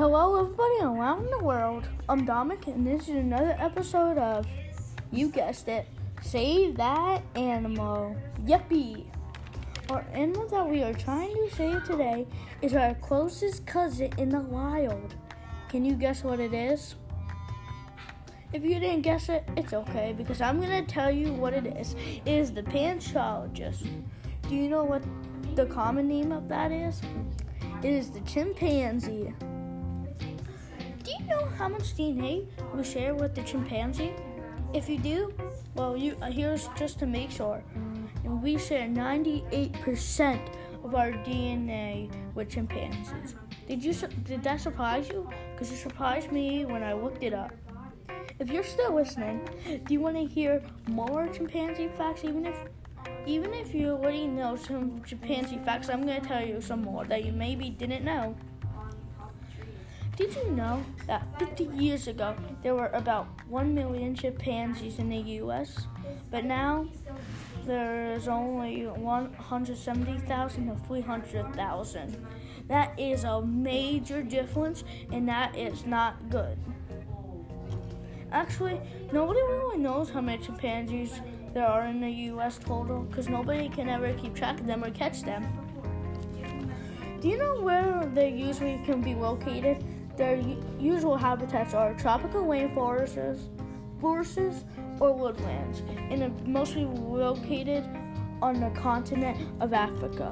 Hello, everybody around the world. I'm Dominic, and this is another episode of, you guessed it, Save That Animal. Yippee! Our animal that we are trying to save today is our closest cousin in the wild. Can you guess what it is? If you didn't guess it, it's okay, because I'm going to tell you what it is. It is the Panchologist. Do you know what the common name of that is? It is the chimpanzee. Do you know how much DNA we share with the chimpanzee? If you do, well, here's just to make sure. And we share 98% of our DNA with chimpanzees. Did that surprise you? Because it surprised me when I looked it up. If you're still listening, do you want to hear more chimpanzee facts? Even if you already know some chimpanzee facts, I'm going to tell you some more that you maybe didn't know. Did you know that 50 years ago there were about 1 million chimpanzees in the U.S., but now there's only 170,000 to 300,000. That is a major difference, and that is not good. Actually, nobody really knows how many chimpanzees there are in the U.S. total, because nobody can ever keep track of them or catch them. Do you know where they usually can be located? Their usual habitats are tropical rainforests, forests, or woodlands, and are mostly located on the continent of Africa.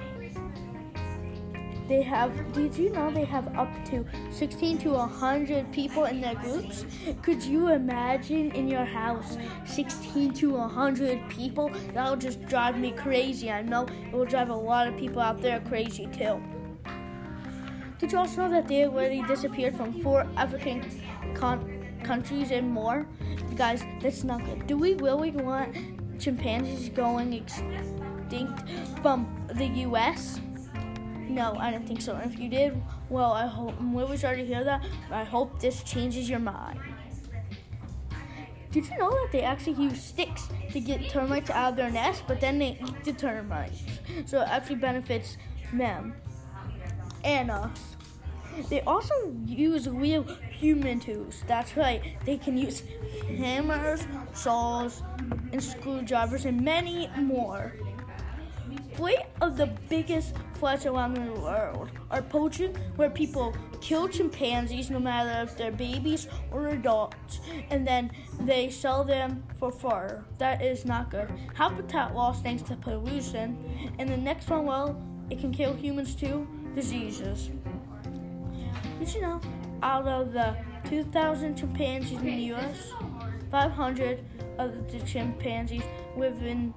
Did you know they have up to 16 to 100 people in their groups? Could you imagine in your house 16 to 100 people? That would just drive me crazy. I know it will drive a lot of people out there crazy too. Did you also know that they already disappeared from 4 African countries and more? Guys, that's not good. Do we really want chimpanzees going extinct from the U.S.? No, I don't think so. And if you did, well, I'm really sorry to hear that, but I hope this changes your mind. Did you know that they actually use sticks to get termites out of their nest, but then they eat the termites? So it actually benefits them and us. They also use real human tools. That's right. They can use hammers, saws, and screwdrivers, and many more. 3 of the biggest threats around the world are poaching, where people kill chimpanzees no matter if they're babies or adults, and then they sell them for fur. That is not good. Habitat loss thanks to pollution. And the next one, well, it can kill humans too, diseases. Did you know, out of the 2,000 chimpanzees in the U.S., 500 of the chimpanzees live in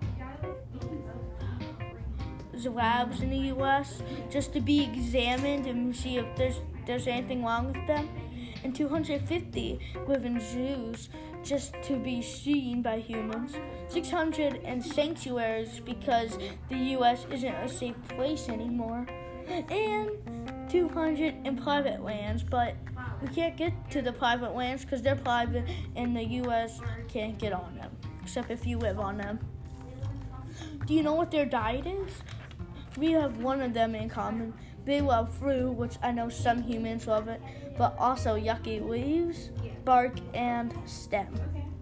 labs in the U.S. just to be examined and see if there's anything wrong with them, and 250 live in zoos just to be seen by humans, 600 in sanctuaries because the U.S. isn't a safe place anymore, and 200 in private lands, but we can't get to the private lands because they're private and the U.S. can't get on them, except if you live on them. Do you know what their diet is? We have one of them in common. They love fruit, which I know some humans love it, but also yucky leaves, bark, and stem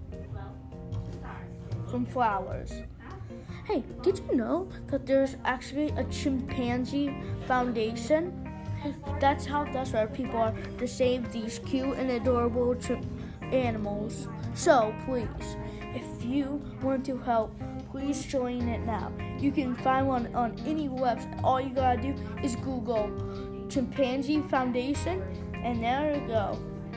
from flowers. Hey, did you know that there's actually a chimpanzee foundation? That's how desperate people are to save these cute and adorable animals. So please, if you want to help, please join it now. You can find one on any website. All you gotta do is Google Chimpanzee Foundation, and there you go.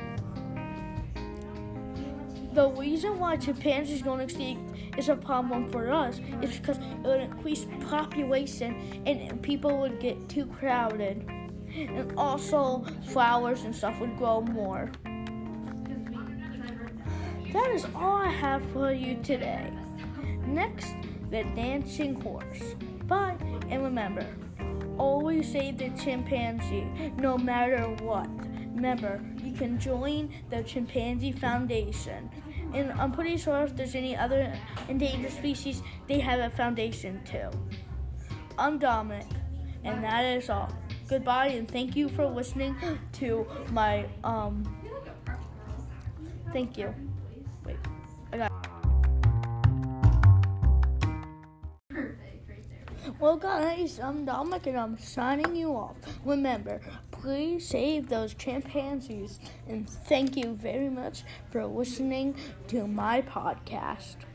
The reason why chimpanzees going extinct is a problem for us is because it would increase population and people would get too crowded. And also flowers and stuff would grow more. That is all I have for you today. Next, the dancing horse. Bye, and remember, always save the chimpanzee, no matter what. Remember, you can join the Chimpanzee Foundation. And I'm pretty sure if there's any other endangered species, they have a foundation too. I'm Dominic, and that is all. goodbye, and thank you for listening to my, thank you. Wait, I got Well, guys, I'm Dominic, and I'm signing you off. Remember, please save those chimpanzees, and thank you very much for listening to my podcast.